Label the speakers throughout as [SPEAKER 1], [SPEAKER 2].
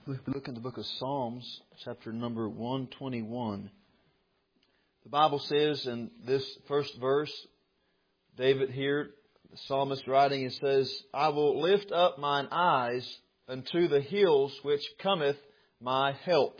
[SPEAKER 1] Look in the book of Psalms, chapter number 121. The Bible says in this first verse, David here, the psalmist writing, he says, I will lift up mine eyes unto the hills which cometh my help.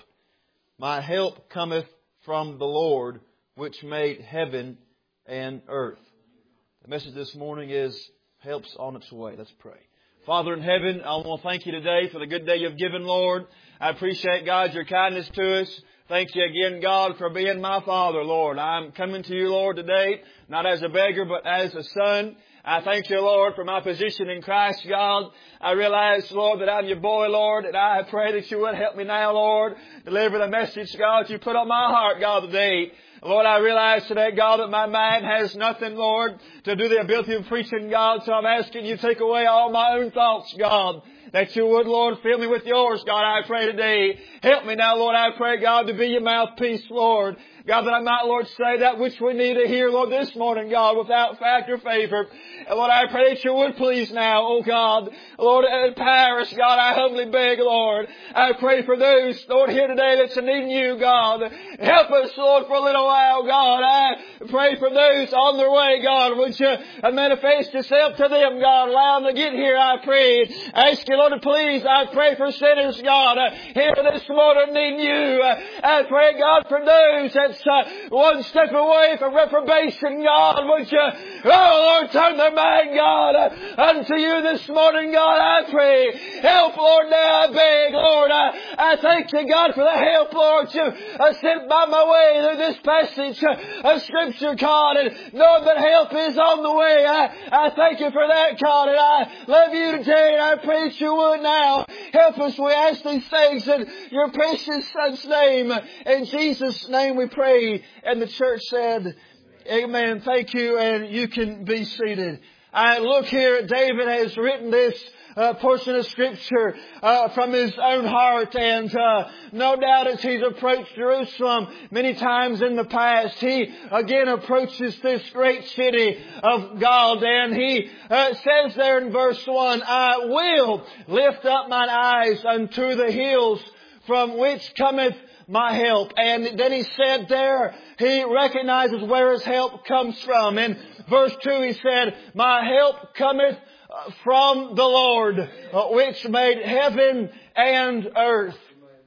[SPEAKER 1] My help cometh from the Lord, which made heaven and earth. The message this morning is, help's on its way. Let's pray. Father in heaven, I want to thank you today for the good day you've given, Lord. I appreciate, God, your kindness to us. Thank you again, God, for being my Father, Lord. I'm coming to you, Lord, today, not as a beggar, but as a son. I thank you, Lord, for my position in Christ, God. I realize, Lord, that I'm your boy, Lord, and I pray that you would help me now, Lord, deliver the message, God, you put on my heart, God, today. Lord, I realize today, God, that my mind has nothing, Lord, to do the ability of preaching, God. So I'm asking you to take away all my own thoughts, God. That you would, Lord, fill me with yours, God, I pray today. Help me now, Lord, I pray, God, to be your mouthpiece, Lord. God, that I might, Lord, say that which we need to hear, Lord, this morning, God, without fact or favor. And Lord, I pray that you would please now, oh God. Lord, empower us, God, I humbly beg, Lord. I pray for those, Lord, here today that's needing you, God. Help us, Lord, for a little while, God. I pray for those on their way, God. Would you manifest yourself to them, God? Allow them to get here, I pray. Ask you, Lord, to please, I pray for sinners, God, here this morning needing you. I pray, God, for those that's one step away from reprobation, God. Would you, oh Lord, turn their mind, God, unto you this morning, God, I pray. Help, Lord, now I beg, Lord. I thank you, God, for the help, Lord, you sent by my way through this passage of Scripture, God, and knowing that help is on the way. I thank you for that, God, and I love you today, and I pray that you would now help us. We ask these things in your precious Son's name. In Jesus' name we pray. And the church said, amen. Thank you, and you can be seated. I look here, David has written this portion of Scripture from his own heart, and no doubt as he's approached Jerusalem many times in the past, he again approaches this great city of God, and he says there in verse 1, I will lift up mine eyes unto the hills from which cometh my help. And then he said there, he recognizes where his help comes from. In verse 2 he said, my help cometh from the Lord, which made heaven and earth.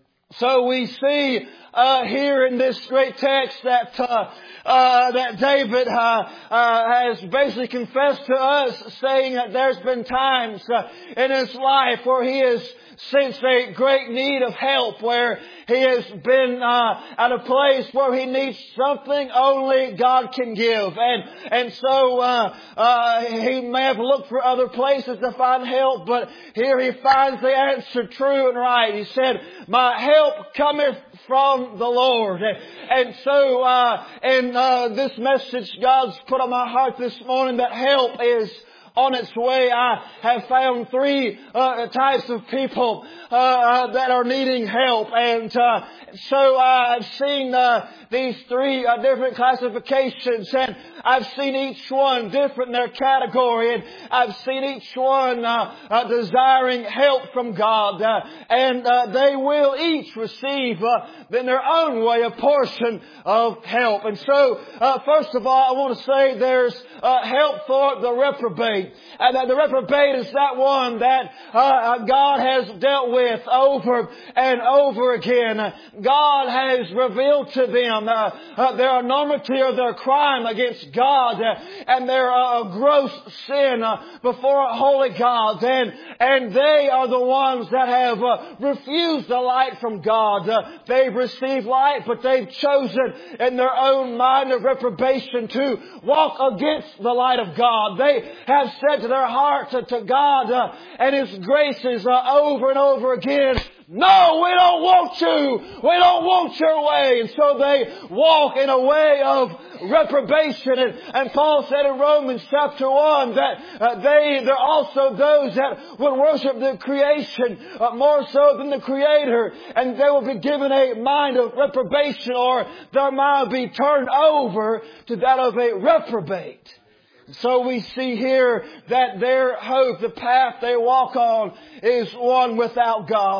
[SPEAKER 1] So we see here in this great text that David has basically confessed to us, saying that there's been times in his life where he has sensed a great need of help, where he has been at a place where he needs something only God can give. And so he may have looked for other places to find help, but here he finds the answer true and right. He said, my help cometh from the Lord. And so in this message God's put on my heart this morning, that help is on its way. I have found three types of people that are needing help, and so I've seen these three different classifications, and I've seen each one different in their category, and I've seen each one desiring help from God, and they will each receive in their own way a portion of help. And so first of all, I want to say there's help for the reprobate. And that the reprobate is that one that God has dealt with over and over again. God has revealed to them their enormity of their crime against God and their gross sin before a holy God. And they are the ones that have refused the light from God. They've received light, but they've chosen in their own mind of reprobation to walk against the light of God. They have said to their heart to God and His graces over and over again, no, we don't want you. We don't want your way. And so they walk in a way of reprobation. And Paul said in Romans chapter 1 that they're also those that would worship the creation more so than the Creator. And they will be given a mind of reprobation, or their mind will be turned over to that of a reprobate. So we see here that their hope, the path they walk on, is one without God.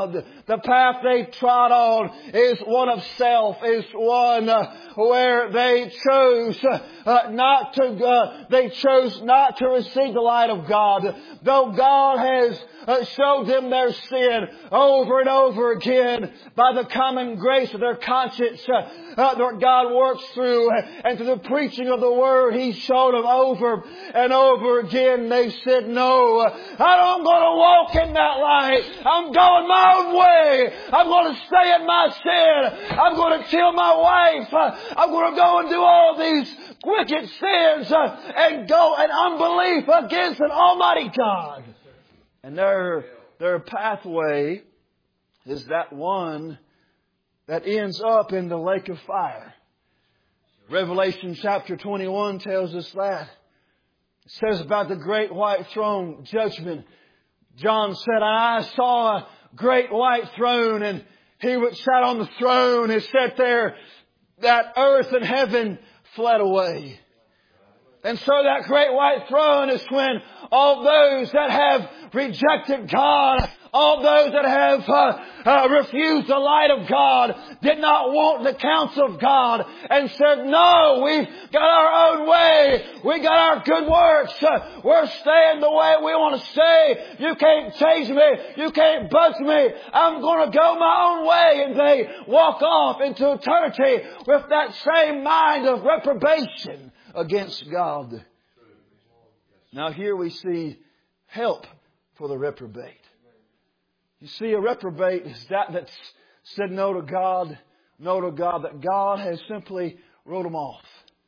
[SPEAKER 2] The path they trod on is one of self, is one where they chose not to receive the light of God. Though God has showed them their sin over and over again by the common grace of their conscience that God works through, and through the preaching of the Word He's showed them over and over again. They said, no, I'm going to walk in that light. I'm going my own way. I'm going to stay in my sin. I'm going to kill my wife. I'm going to go and do all these wicked sins and go in unbelief against an almighty God. And their pathway is that one that ends up in the lake of fire. Revelation chapter 21 tells us that. It says about the great white throne judgment. John said, I saw a great white throne, and He which sat on the throne is set there, that earth and heaven fled away. And so that great white throne is when all those that have rejected God, all those that have refused the light of God, did not want the counsel of God, and said, no, we've got our own way. We got our good works. We're staying the way we want to stay. You can't change me. You can't budge me. I'm going to go my own way. And they walk off into eternity with that same mind of reprobation against God. Now here we see help for the reprobate. You see, a reprobate is that's said no to God, that God has simply wrote them off.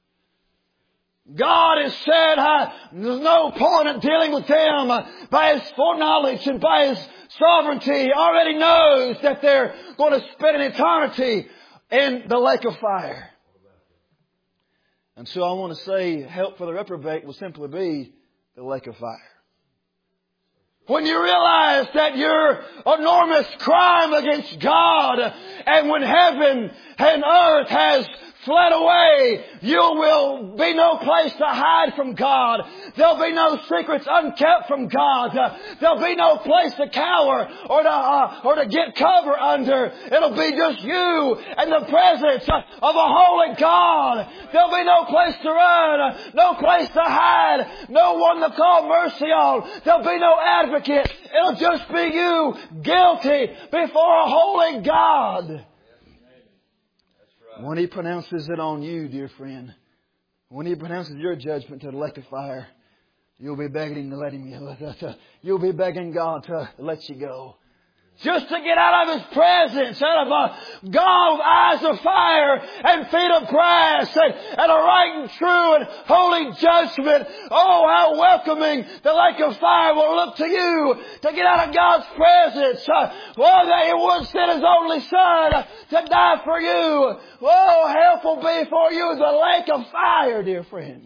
[SPEAKER 2] God has said there's no point in dealing with them. By His foreknowledge and by His sovereignty, He already knows that they're going to spend an eternity in the lake of fire. And so I want to say help for the reprobate will simply be the lake of fire. When you realize that your enormous crime against God, and when heaven and earth has fled away, you will be no place to hide from God. There'll be no secrets unkept from God. There'll be no place to cower or to get cover under. It'll be just you and the presence of a holy God. There'll be no place to run, no place to hide, no one to call mercy on. There'll be no advocate. It'll just be you, guilty before a holy God. When He pronounces it on you, dear friend, when He pronounces your judgment to the lake of fire, you'll be begging Him to let Him go. You'll be begging God to let you go. Just to get out of His presence, out of a God with eyes of fire and feet of brass and a right and true and holy judgment. Oh, how welcoming the lake of fire will look to you to get out of God's presence. Well, that He would send His only Son to die for you. Oh, help will be for you the lake of fire, dear friend.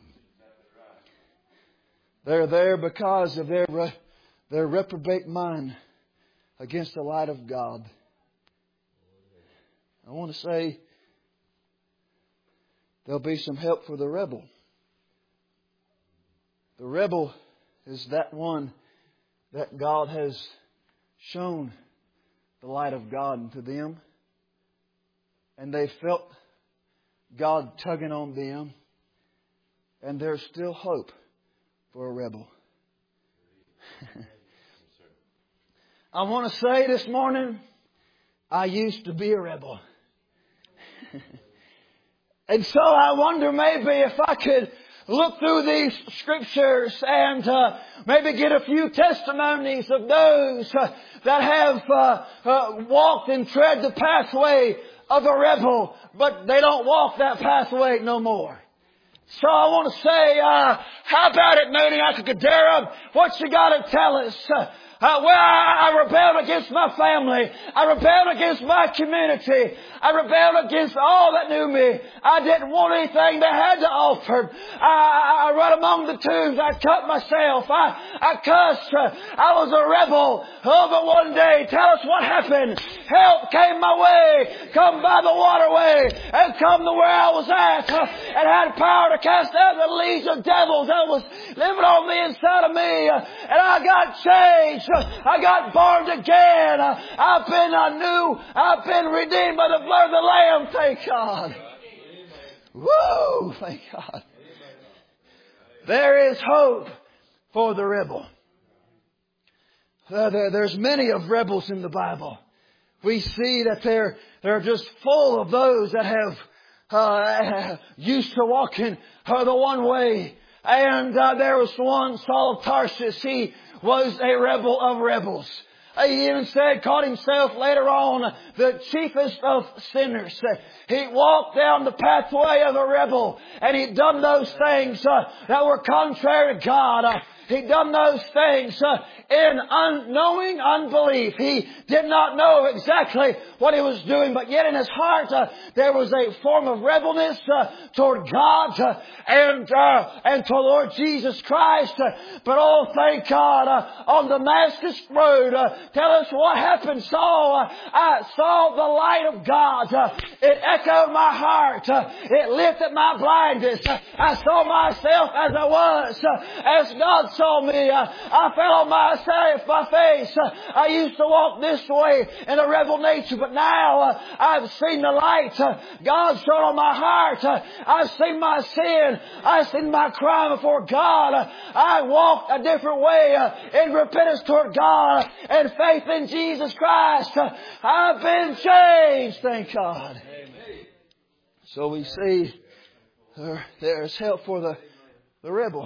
[SPEAKER 2] They're there because of their reprobate mind against the light of God. I want to say there'll be some help for the rebel. The rebel is that one that God has shown the light of God to them, and they felt God tugging on them, and there's still hope for a rebel. I want to say this morning, I used to be a rebel. And so I wonder maybe if I could look through these scriptures and maybe get a few testimonies of those that have walked and tread the pathway of a rebel, but they don't walk that pathway no more. So I want to say, how about it, Mooney Akakadera? What you got to tell us? I rebelled against my family. I rebelled against my community. I rebelled against all that knew me. I didn't want anything they had to offer. I run among the tombs. I cut myself. I cussed. I was a rebel. Oh, but one day, tell us what happened. Help came my way. Come by the waterway and come to where I was at and had power to cast out the legion of devils that was living on the inside of me. And I got changed. I got born again. I've been redeemed by the blood of the Lamb. Thank God. Woo! Thank God. There is hope for the rebel. There's many of rebels in the Bible. We see that they're just full of those that have used to walking the one way. And there was one, Saul of Tarsus. He was a rebel of rebels. He even called himself later on the chiefest of sinners. He walked down the pathway of a rebel, and he'd done those things that were contrary to God. He'd done those things in unknowing unbelief. He did not know exactly what he was doing, but yet in his heart there was a form of rebelness toward God and to the Lord Jesus Christ. But oh, thank God, on Damascus Road, tell us what happened, Saul. I saw the light of God. It echoed my heart. It lifted my blindness. I saw myself as I was, as God saw me. I fell on my face. I used to walk this way in a rebel nature, but now I've seen the light. God shone on my heart. I've seen my sin. I've seen my crime before God. I walked a different way in repentance toward God and faith in Jesus Christ. I've been changed, thank God. So we see there's help for the rebel.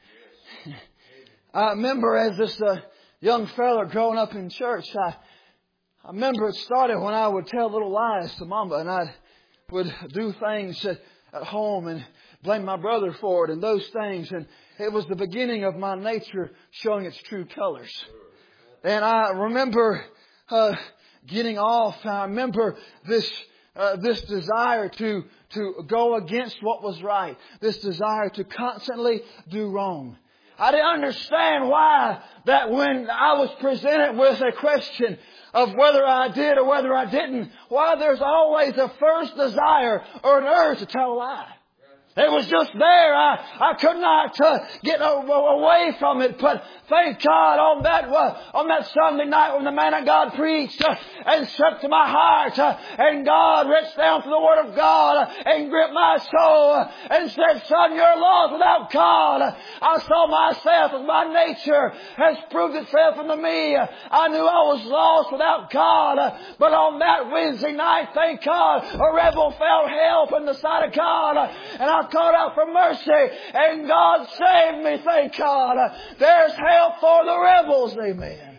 [SPEAKER 2] I remember as this young fella growing up in church, I remember it started when I would tell little lies to Mama, and I would do things at home and blame my brother for it and those things. And it was the beginning of my nature showing its true colors. And I remember getting off. I remember this desire to go against what was right. This desire to constantly do wrong. I didn't understand why that when I was presented with a question of whether I did or whether I didn't, why there's always a first desire or an urge to tell a lie. It was just there. I could not get away from it. But thank God on that Sunday night when the man of God preached and struck to my heart, and God reached down to the Word of God and gripped my soul and said, "Son, you're lost without God." I saw myself as my nature has proved itself unto me. I knew I was lost without God. But on that Wednesday night, thank God, a rebel found help in the sight of God. And I called out for mercy, and God saved me, thank God. There's help for the rebels, amen.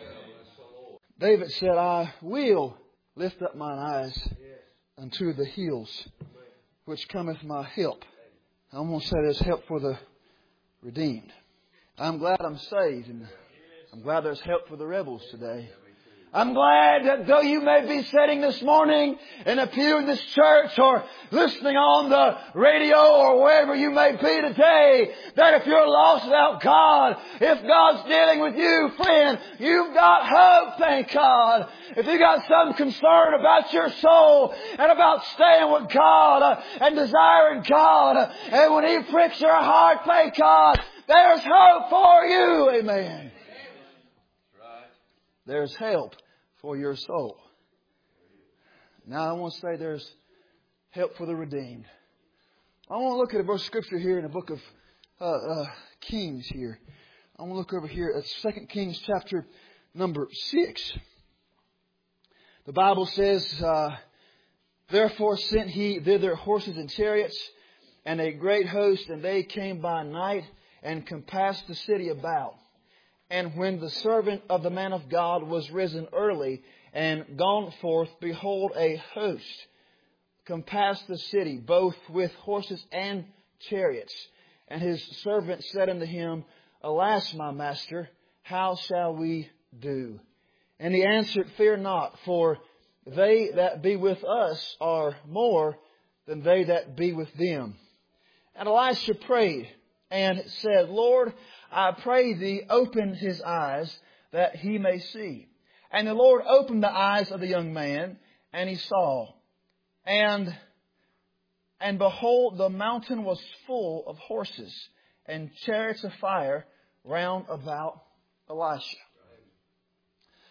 [SPEAKER 2] David said, "I will lift up mine eyes unto the hills, which cometh my help." I'm going to say there's help for the redeemed. I'm glad I'm saved, and I'm glad there's help for the rebels today. I'm glad that though you may be sitting this morning in a pew in this church or listening on the radio or wherever you may be today, that if you're lost without God, if God's dealing with you, friend, you've got hope, thank God. If you got some concern about your soul and about staying with God and desiring God, and when He pricks your heart, thank God, there's hope for you, amen. There's help for your soul. Now I want to say there's help for the redeemed. I want to look at a verse of Scripture here in the book of Kings here. I want to look over here at 2 Kings chapter number 6. The Bible says, "Therefore sent he thither horses and chariots and a great host, and they came by night and compassed the city about. And when the servant of the man of God was risen early and gone forth, behold, a host compassed the city, both with horses and chariots. And his servant said unto him, Alas, my master, how shall we do? And he answered, Fear not, for they that be with us are more than they that be with them. And Elisha prayed and said, Lord, I pray thee, open his eyes, that he may see. And the Lord opened the eyes of the young man, and he saw. And behold, the mountain was full of horses and chariots of fire round about Elisha.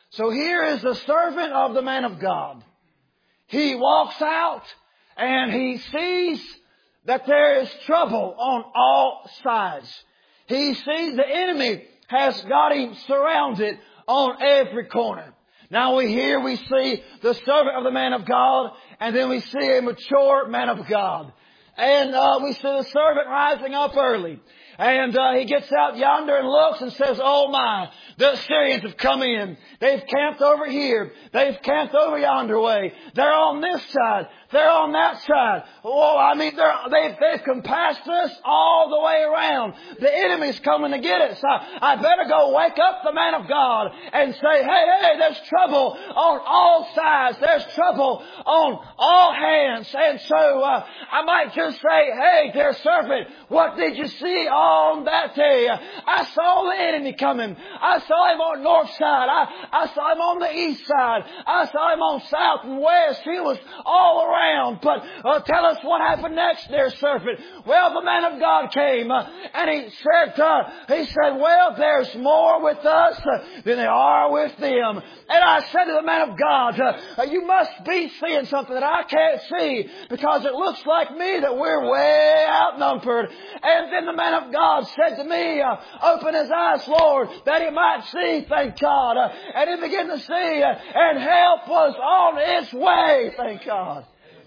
[SPEAKER 2] So here is the servant of the man of God. He walks out and he sees that there is trouble on all sides. He sees the enemy has got him surrounded on every corner. Now we see the servant of the man of God, and then we see a mature man of God. And we see the servant rising up early. And he gets out yonder and looks and says, "Oh my, the Assyrians have come in. They've camped over here. They've camped over yonder way. They're on this side. They're on that side. Oh, I mean, they've compassed us all the way around. The enemy's coming to get us. I better go wake up the man of God and say, hey, there's trouble on all sides. There's trouble on all hands." And so I might just say, "Hey, dear servant, what did you see on that day?" I saw the enemy coming. I saw him on the north side. I saw him on the east side. I saw him on south and west. He was all around. But tell us what happened next, dear servant. Well, the man of God came and he said, "Well, there's more with us than there are with them." And I said to the man of God, "You must be seeing something that I can't see, because it looks like me that we're way outnumbered." And then the man of God said to me, "Open his eyes, Lord, that he might see." Thank God. And he began to see, and help was on its way. Thank God.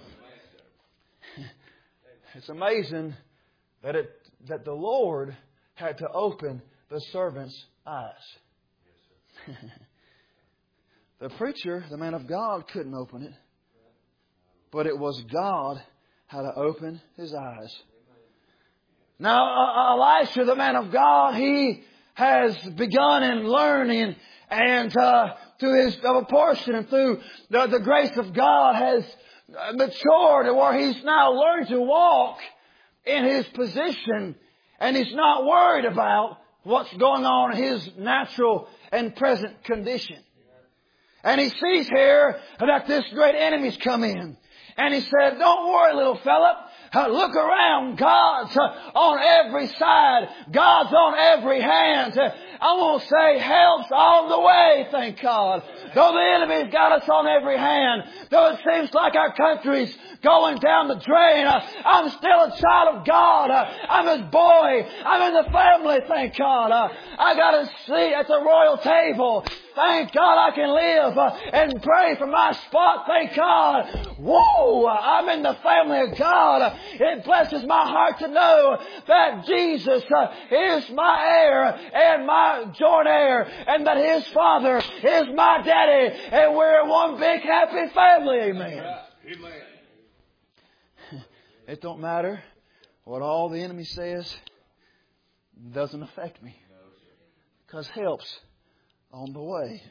[SPEAKER 2] It's amazing that the Lord had to open the servant's eyes. The preacher, the man of God, couldn't open it. But it was God had to open his eyes. Now, Elisha, the man of God, he has begun in learning, and through his portion and through the grace of God has matured to where he's now learned to walk in his position, and he's not worried about what's going on in his natural and present condition. And he sees here that this great enemy's come in. And he said, "Don't worry, little fella. Look around. God's on every side. God's on every hand. I want to say help's on the way, thank God. Though the enemy's got us on every hand, though it seems like our country's going down the drain, I'm still a child of God. I'm His boy. I'm in the family, thank God. I got a seat at the royal table. Thank God I can live and pray from my spot. Thank God. Whoa! I'm in the family of God. It blesses my heart to know that Jesus is my heir and my joint heir, and that His Father is my daddy, and we're one big happy family. Amen. Amen. It don't matter what all the enemy says. It doesn't affect me, because help's on the way.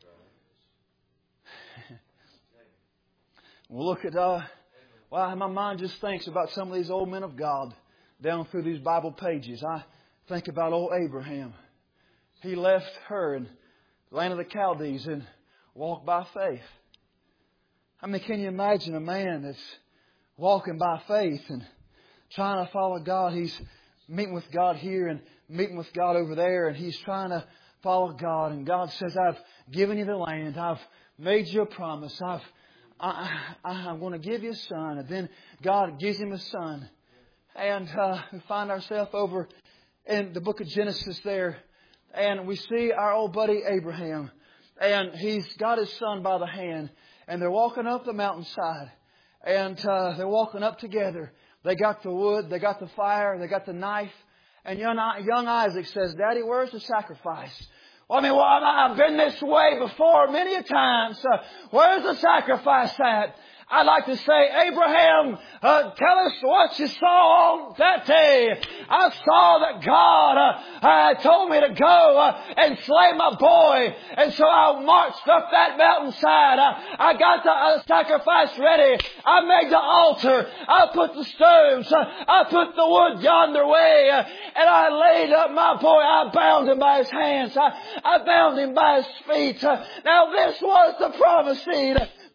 [SPEAKER 2] We'll look at my mind just thinks about some of these old men of God down through these Bible pages. I think about old Abraham. He left Ur in the land of the Chaldees and walked by faith. I mean, can you imagine a man that's walking by faith and trying to follow God? He's meeting with God here and meeting with God over there, and he's trying to follow God. And God says, "I've given you the land. I've made you a promise. I'm going to give you a son." And then God gives him a son. And we find ourselves over in the book of Genesis there. And we see our old buddy Abraham. And he's got his son by the hand. And they're walking up the mountainside. And they're walking up together. They got the wood. They got the fire. They got the knife. And young Isaac says, "Daddy, where's the sacrifice?" I've been this way before many a time. So where's the sacrifice at? I'd like to say, Abraham, tell us what you saw on that day. I saw that God told me to go and slay my boy. And so I marched up that mountainside. I got the sacrifice ready. I made the altar. I put the stones. I put the wood yonder way. And I laid up my boy. I bound him by his hands. I bound him by his feet. Now this was the promised seed.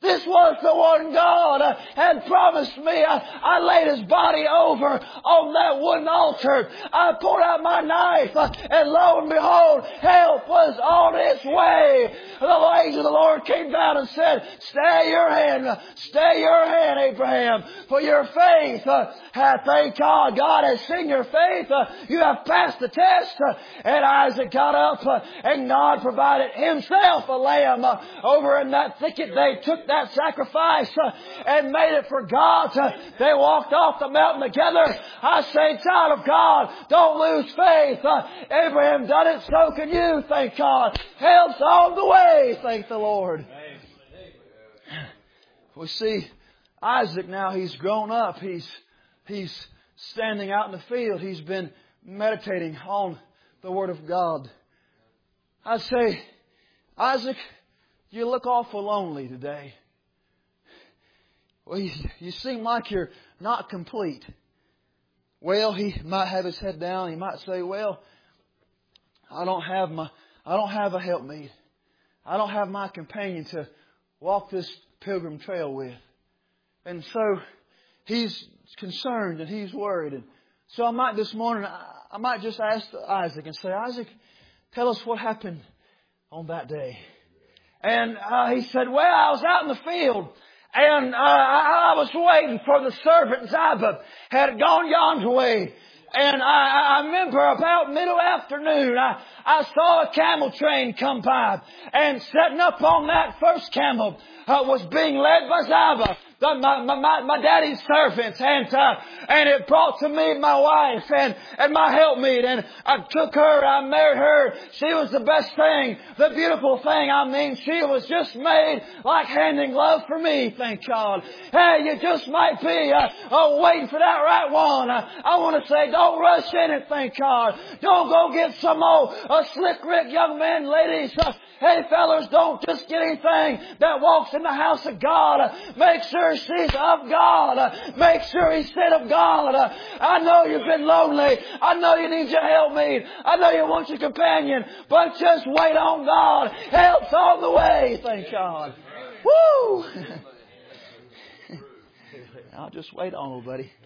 [SPEAKER 2] This was the one God had promised me. I laid His body over on that wooden altar. I pulled out my knife, and lo and behold, help was on its way. The angel of the Lord came down and said, stay your hand, Abraham, for your faith hath, thank God, God has seen your faith. You have passed the test. And Isaac got up, and God provided Himself a lamb over in that thicket. They took that sacrifice and made it for God. They walked off the mountain together. I say, child of God, don't lose faith. Abraham done it, so can you, thank God. Help's on the way, thank the Lord. We see Isaac now, he's grown up. He's standing out in the field. He's been meditating on the Word of God. I say, Isaac, you look awful lonely today. Well, you seem like you're not complete. Well, he might have his head down. He might say, well, I don't have a helpmeet. I don't have my companion to walk this pilgrim trail with. And so he's concerned and he's worried. And so I might this morning, I might just ask Isaac and say, Isaac, tell us what happened on that day. And he said, well, I was out in the field. And I was waiting for the servant Ziba had gone yonder way. And I remember about middle afternoon, I saw a camel train come by. And setting up on that first camel was being led by Ziba, my daddy's servants. And it brought to me my wife and my helpmeet. And I took her, I married her. She was the best thing, the beautiful thing. I mean, she was just made like hand in glove for me, thank God. Hey, you just might be waiting for that right one. I want to say, don't rush in it, thank God. Don't go get some old slick Rick young man, ladies. Hey, fellas, don't just get anything that walks in the house of God. Make sure she's of God. Make sure he's said of God. I know you've been lonely. I know you need your helpmeet. I know you want your companion. But just wait on God. Help's on the way, thank God. Woo! I'll just wait on it, buddy.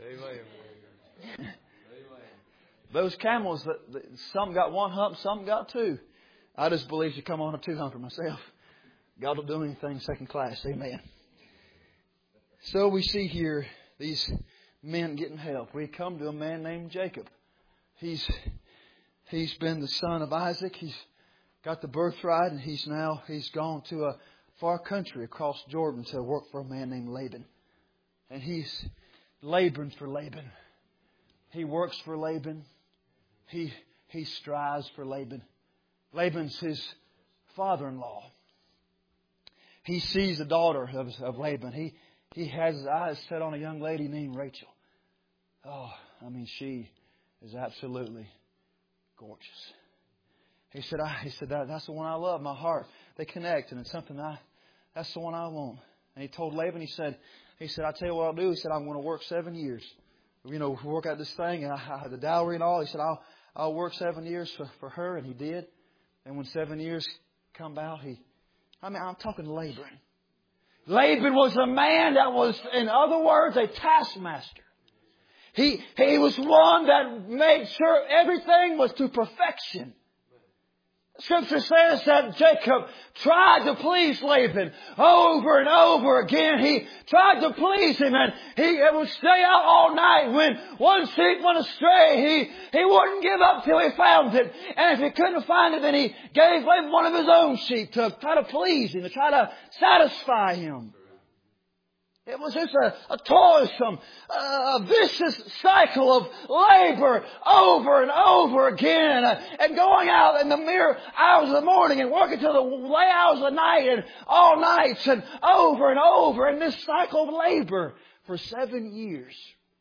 [SPEAKER 2] Those camels, some got one hump, some got two. I just believe you come on a two-humper myself. God will do anything second class. Amen. So we see here these men getting help. We come to a man named Jacob. He's been the son of Isaac. He's got the birthright, and he's gone to a far country across Jordan to work for a man named Laban. And he's laboring for Laban. He works for Laban. He strives for Laban. Laban's his father-in-law. He sees a daughter of Laban. He has his eyes set on a young lady named Rachel. Oh, I mean, she is absolutely gorgeous. He said, that's the one I love. My heart, they connect, and it's something that's the one I want. And he told Laban, he said, I tell you what I'll do. He said, I'm going to work 7 years. Work out this thing, and the dowry and all. He said, I'll work 7 years for her, and he did. And when 7 years come out, I'm talking laboring. Laban was a man that was, in other words, a taskmaster. He was one that made sure everything was to perfection. Scripture says that Jacob tried to please Laban over and over again. He tried to please him, and he would stay out all night. When one sheep went astray, he wouldn't give up till he found it. And if he couldn't find it, then he gave Laban one of his own sheep to try to please him, to try to satisfy him. It was just a toilsome, vicious cycle of labor over and over again, and going out in the mere hours of the morning and working till the late hours of the night and all nights and over in this cycle of labor for 7 years.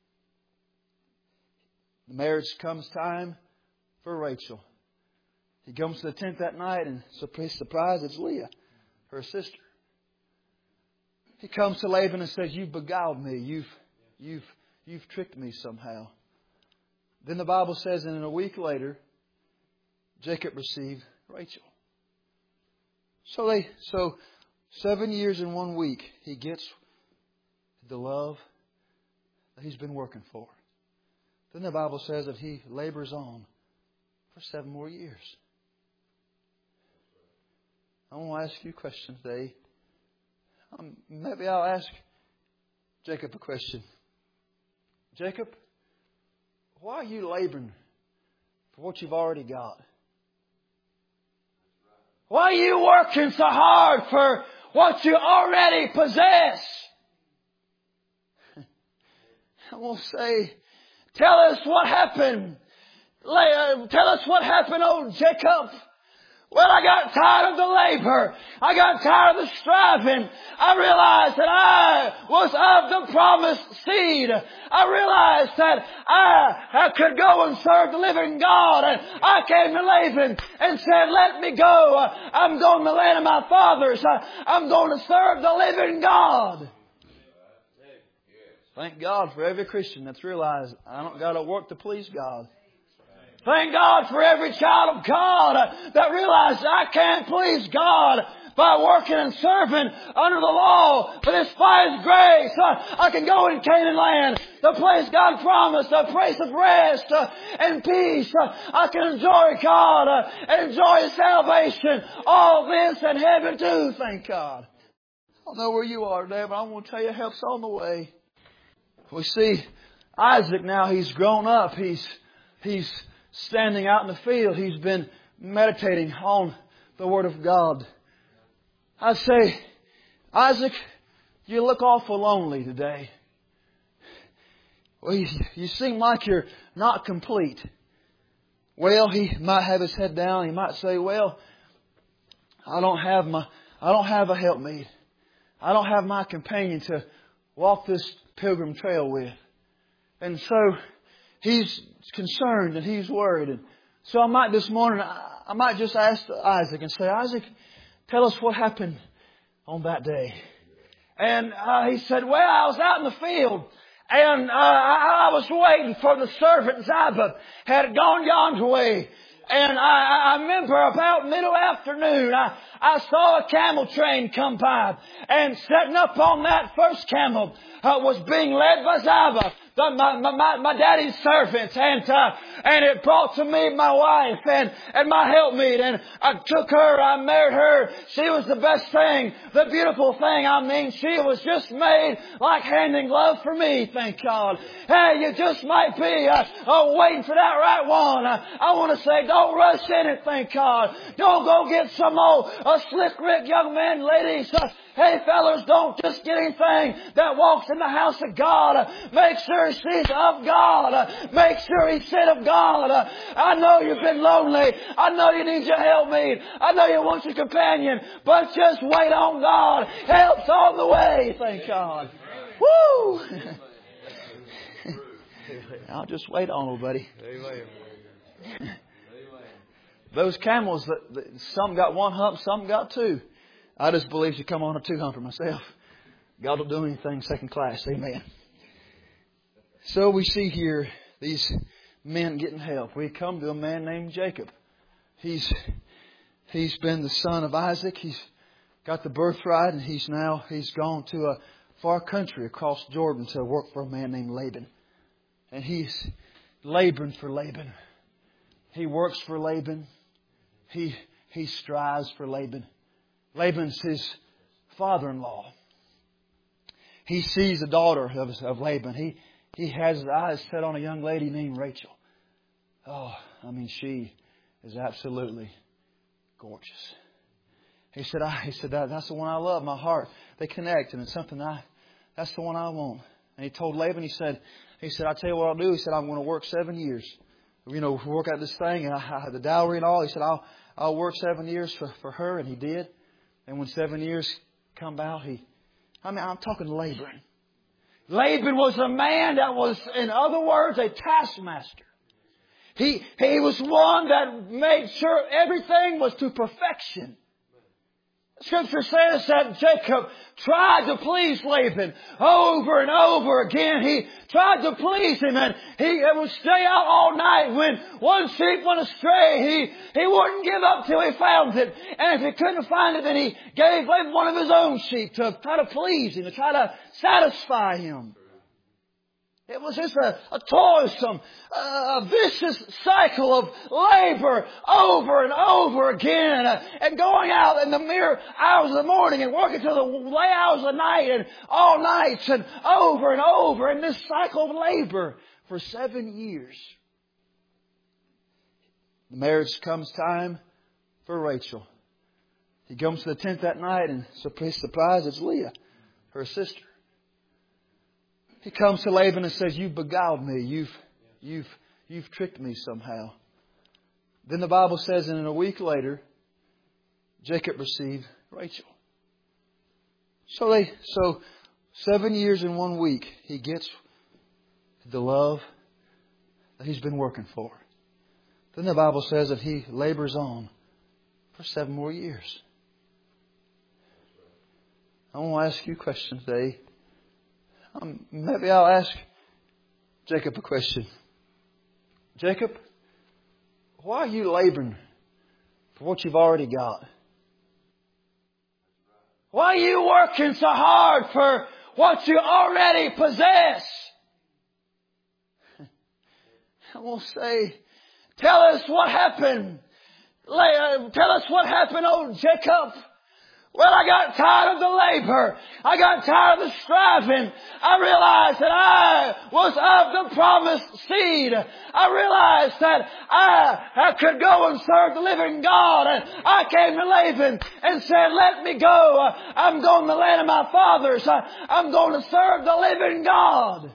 [SPEAKER 2] The marriage comes time for Rachel. He comes to the tent that night, and surprise, it's Leah, her sister. He comes to Laban and says, "You've beguiled me. You've tricked me somehow." Then the Bible says, and a week later, Jacob received Rachel. So
[SPEAKER 1] 7 years and 1 week, he gets the love that he's been working for. Then the Bible says that he labors on for 7 more years. I want to ask you a question today. Maybe I'll ask Jacob a question. Jacob, why are you laboring for what you've already got? Why are you working so hard for what you already possess? I want to say, tell us what happened. Tell us what happened, old Jacob. Well, I got tired of the labor. I got tired of the striving. I realized that I was of the promised seed. I realized that I could go and serve the living God. And I came to Laban and said, let me go. I'm going to the land of my fathers. I'm going to serve the living God. Thank God for every Christian that's realized I don't got to work to please God. Thank God for every child of God that realizes I can't please God by working and serving under the law. But it's by His grace I can go in Canaan land, the place God promised, a place of rest and peace. I can enjoy God and enjoy His salvation. All this in heaven too, thank God. I don't know where you are today, but I want to tell you help's on the way. We see Isaac now, he's grown up. He's standing out in the field. He's been meditating on the Word of God. I say, Isaac, you look awful lonely today. Well, you seem like you're not complete. Well, he might have his head down. He might say, well, I don't have a helpmate. I don't have my companion to walk this pilgrim trail with. And so he's concerned and he's worried. And so I might this morning, I might just ask Isaac and say, Isaac, tell us what happened on that day. And he said, well, I was out in the field and I was waiting for the servant Ziba had gone yonder way. And I remember about middle afternoon, I saw a camel train come by, and setting up on that first camel was being led by Ziba, my daddy's servants, and it brought to me my wife and my helpmeet, and I took her, I married her. She was the best thing, the beautiful thing. I mean, she was just made like hand in glove for me, thank God. Hey, you just might be waiting for that right one. I want to say, don't rush in it, thank God. Don't go get some old slick Rick young man, ladies. Hey, fellas, don't just get anything that walks in the house of God. Make sure he's of God. Make sure he's said of God. I know you've been lonely. I know you need your helpmeet. I know you want your companion. But just wait on God. Help's on the way, thank God. Woo! I'll just wait on them, buddy. Those camels, some got one hump, some got two. I just believe you come on a two-humper myself. God will do anything second class. Amen. So we see here these men getting help. We come to a man named Jacob. He's been the son of Isaac. He's got the birthright, and he's gone to a far country across Jordan to work for a man named Laban. And he's laboring for Laban. He works for Laban. He strives for Laban. Laban's his father-in-law. He sees the daughter of Laban. He has his eyes set on a young lady named Rachel. Oh, I mean, she is absolutely gorgeous. He said, that's the one I love. My heart, they connect, and it's something that's the one I want. And he told Laban, he said, I tell you what I'll do. He said, I'm going to work 7 years. Work out this thing, and the dowry and all. He said, I'll work 7 years for her, and he did. And when 7 years come about, I'm talking laboring. Laban was a man that was, in other words, a taskmaster. He was one that made sure everything was to perfection.
[SPEAKER 2] Scripture says that Jacob tried to please Laban over and over again. He tried to please him, and he would stay out all night. When one sheep went astray, he wouldn't give up till he found it. And if he couldn't find it, then he gave Laban one of his own sheep to try to please him, to try to satisfy him. It was just a toilsome, vicious cycle of labor over and over again, and going out in the mere hours of the morning and working till the late hours of the night and all nights and over in this cycle of labor for 7 years. The marriage comes time for Rachel. He comes to the tent that night, and surprise, it's Leah, her sister. He comes to Laban and says, "You've beguiled me. You've tricked me somehow." Then the Bible says, and a week later, Jacob received Rachel. So 7 years in 1 week, he gets the love that he's been working for. Then the Bible says that he labors on for 7 more years. I want to ask you a question today. Maybe I'll ask Jacob a question. Jacob, why are you laboring for what you've already got? Why are you working so hard for what you already possess? I will say, tell us what happened. Tell us what happened, old Jacob. Well, I got tired of the labor. I got tired of the striving. I realized that I was of the promised seed. I realized that I could go and serve the living God. And I came to Laban and said, "Let me go. I'm going to the land of my fathers. I'm going to serve the living God."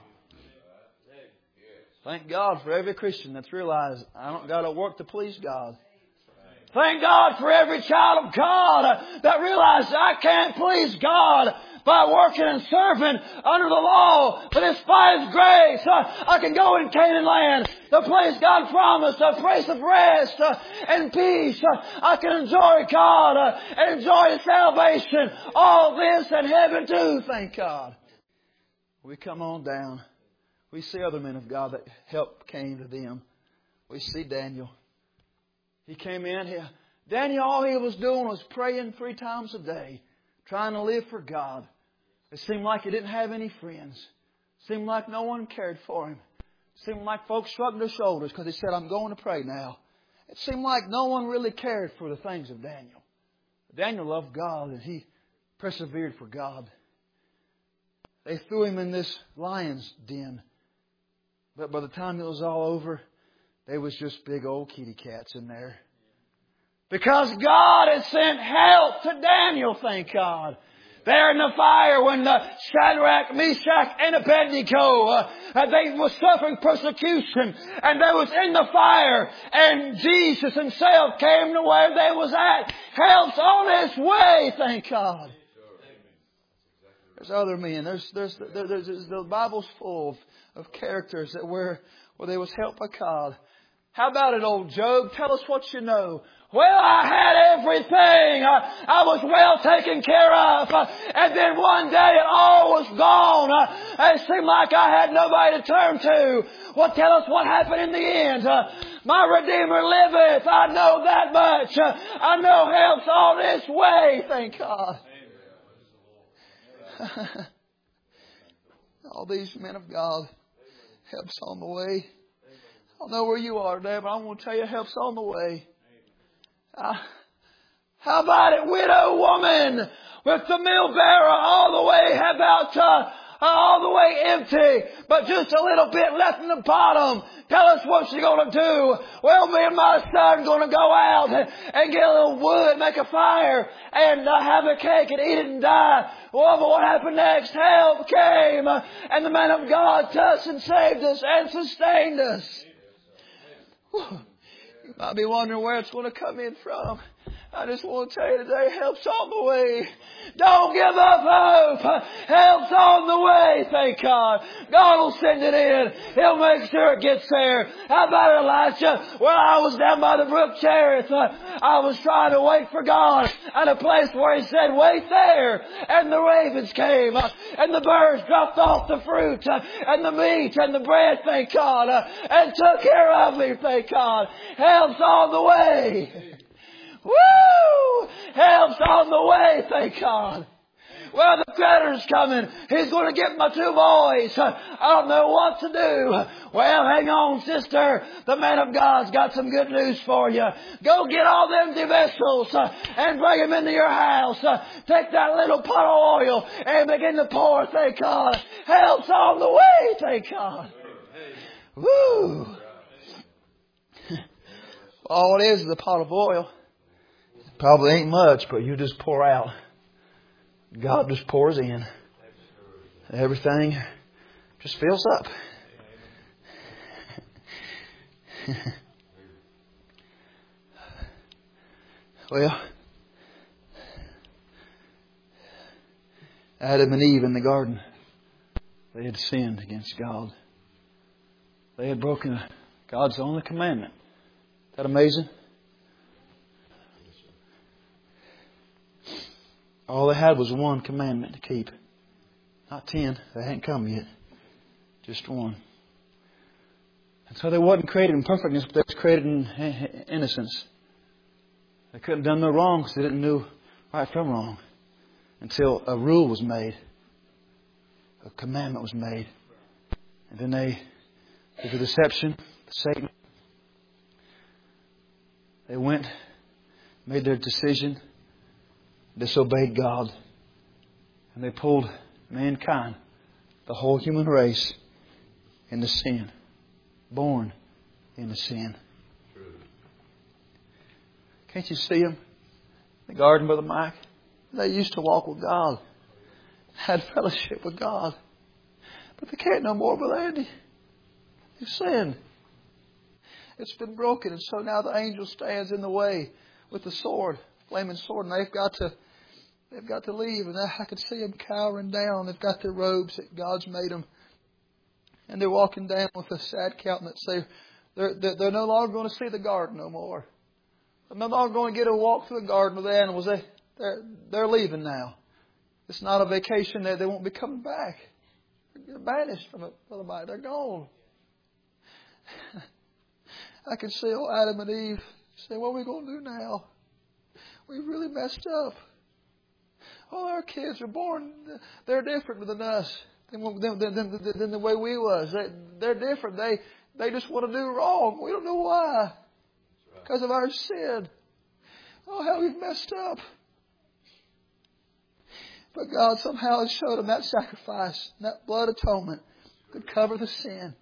[SPEAKER 2] Thank God for every Christian that's realized I don't got to work to please God. Thank God for every child of God that realizes I can't please God by working and serving under the law. But it's by His grace I can go in Canaan land, the place God promised, a place of rest and peace. I can enjoy God and enjoy His salvation. All this in heaven too, thank God. We come on down. We see other men of God that help came to them. We see Daniel. He came in here. Daniel, all he was doing was praying 3 times a day, trying to live for God. It seemed like he didn't have any friends. It seemed like no one cared for him. It seemed like folks shrugged their shoulders because he said, "I'm going to pray now." It seemed like no one really cared for the things of Daniel. Daniel loved God and he persevered for God. They threw him in this lion's den. But by the time it was all over, there was just big old kitty cats in there. Because God had sent help to Daniel, thank God. There in the fire when Shadrach, Meshach, and Abednego, they were suffering persecution. And they was in the fire. And Jesus Himself came to where they was at. Help's on its way, thank God. There's other men. There's the Bible's full of characters that where there was help by God. How about it, old Job? Tell us what you know. Well, I had everything. I was well taken care of. And then one day it all was gone. It seemed like I had nobody to turn to. Well, tell us what happened in the end. My Redeemer liveth. I know that much. I know help's on its way. Thank God. All these men of God, help's on the way. I don't know where you are today, but I want to tell you help's on the way. How about it, widow woman with the meal barrel all the way, how about all the way empty, but just a little bit left in the bottom. Tell us what you're going to do. Well, me and my son are going to go out and get a little wood, make a fire, and have a cake and eat it and die. Well, but what happened next? Help came, and the man of God touched and saved us and sustained us. You might be wondering where it's going to come in from. I just want to tell you today, help's on the way. Don't give up hope. Help's on the way, thank God. God will send it in. He'll make sure it gets there. How about Elijah? Well, I was down by the brook Cherith. I was trying to wait for God at a place where He said, wait there. And the ravens came. And the birds dropped off the fruit. And the meat and the bread, thank God. And took care of me, thank God. Help's on the way. Woo! Help's on the way, thank God. Well, the creditor's coming. He's going to get my 2 boys. I don't know what to do. Well, hang on, sister. The man of God's got some good news for you. Go get all them empty vessels and bring them into your house. Take that little pot of oil and begin to pour, thank God. Help's on the way, thank God. Woo! All it is a pot of oil. Probably ain't much, but you just pour out. God just pours in. Everything just fills up. Well, Adam and Eve in the garden, they had sinned against God. They had broken God's only commandment. Isn't that amazing? All they had was one commandment to keep. Not 10. They hadn't come yet. Just one. And so they wasn't created in perfectness, but they was created in innocence. They couldn't have done no wrong because they didn't know right from wrong. Until a rule was made. A commandment was made. And then they, through the deception, Satan, they went, made their decision, disobeyed God, and they pulled mankind, the whole human race, into sin. Born into sin. Can't you see them? In the garden, Brother Mike. They used to walk with God. Had fellowship with God. But they can't no more, Brother Andy. They've sinned. It's been broken, and so now the angel stands in the way with the sword, flaming sword, and they've got to leave. And I could see them cowering down. They've got their robes that God's made them, and they're walking down with a sad countenance. They're no longer going to see the garden no more. They're no longer going to get a walk through the garden with the animals. They're leaving now. It's not a vacation there. They won't be coming back. They're banished from it, Brother Mike. They're gone. I can see old Adam and Eve say, what are we going to do now? We really messed up. All our kids are born, they're different than us, than the way we was. They're different. They just want to do wrong. We don't know why. Because of our sin. Oh, how we've messed up. But God somehow has showed them that sacrifice, that blood atonement could cover the sin.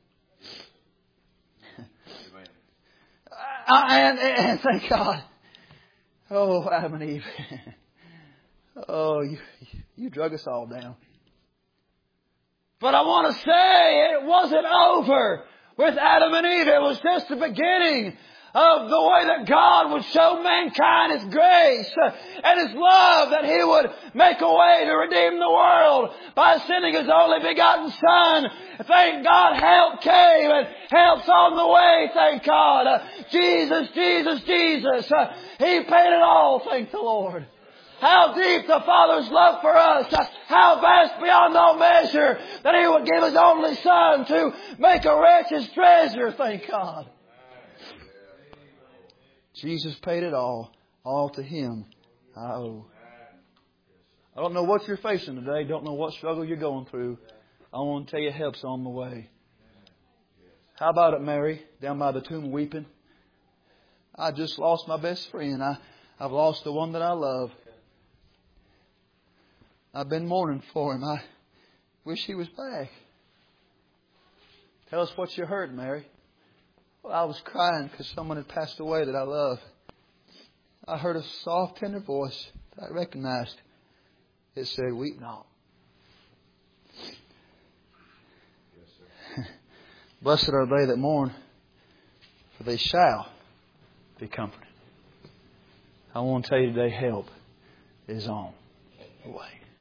[SPEAKER 2] And thank God. Oh, Adam and Eve. Oh, you drug us all down. But I want to say it wasn't over with Adam and Eve. It was just the beginning of the way that God would show mankind His grace and His love, that He would make a way to redeem the world by sending His only begotten Son. Thank God help came, and help's on the way, thank God. Jesus. He paid it all, thank the Lord. How deep the Father's love for us. How vast beyond all measure that He would give His only Son to make a wretch His treasure, thank God. Jesus paid it all. All to Him I owe. I don't know what you're facing today. Don't know what struggle you're going through. I want to tell you help's on the way. How about it, Mary, down by the tomb weeping? I just lost my best friend. I've lost the one that I love. I've been mourning for him. I wish he was back. Tell us what you heard, Mary. Well, I was crying because someone had passed away that I love. I heard a soft, tender voice that I recognized. It said, weep not. Blessed are they that mourn, for they shall be comforted.
[SPEAKER 1] I want to tell you today, help is on the way.